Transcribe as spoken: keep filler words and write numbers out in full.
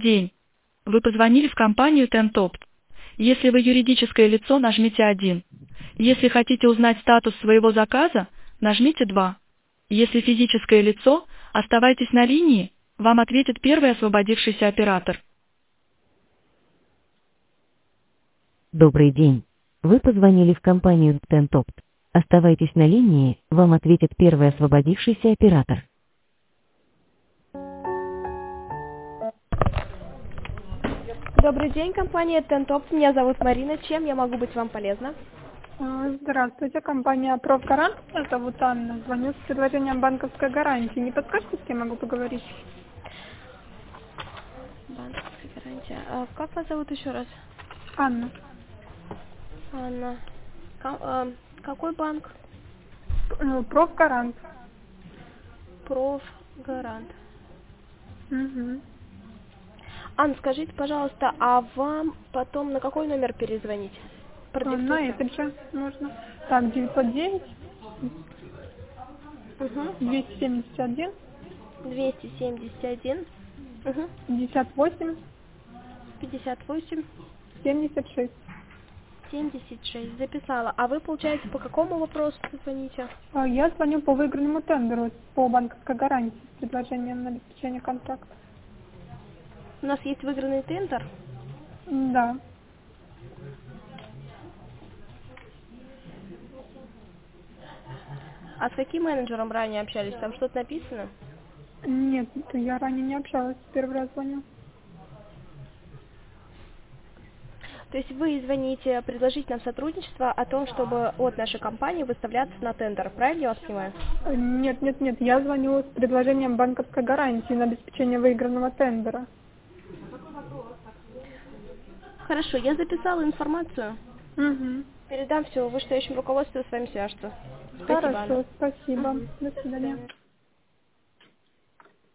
день. Вы позвонили в компанию TenTop. Если вы юридическое лицо, нажмите один. Если хотите узнать статус своего заказа, нажмите два. Если физическое лицо, оставайтесь на линии, вам ответит первый освободившийся оператор. Добрый день. Вы позвонили в компанию TenTop. Оставайтесь на линии, вам ответит первый освободившийся оператор. Добрый день, компания TenTop. Меня зовут Марина. Чем я могу быть вам полезна? А, Здравствуйте, компания Профгарант. Меня зовут Анна. Звоню с предложением банковской гарантии. Не подскажете, с кем могу поговорить? Банковская гарантия. А как вас зовут еще раз? Анна. Анна. Ка- а, какой банк? Э, Профгарант. Профгарант. Угу. Анна, скажите, пожалуйста, а вам потом на какой номер перезвонить? На Продиктуйте. этот же можно. Так, девятьсот девять, Угу. двести семьдесят один, двести семьдесят один. Угу. пятьдесят восемь, пятьдесят восемь. семьдесят шесть. семьдесят шесть. Записала. А вы, получается, по какому вопросу звоните? А, Я звоню по выигранному тендеру по банковской гарантии с предложением на обеспечение контракта. У нас есть выигранный тендер. Да. А с каким менеджером ранее общались? Там что-то написано? Нет, я ранее не общалась, первый раз звоню. То есть вы звоните предложить нам сотрудничество о том, чтобы от нашей компании выставляться на тендер. Правильно я вас понимаю? Э, Нет, нет, нет, я звоню с предложением банковской гарантии на обеспечение выигранного тендера. Хорошо, я записала информацию. Угу. Передам все вышестоящему руководству, с вами свяжется. Спасибо, Анна. Хорошо, спасибо. Мгм. До До свидания. свидания.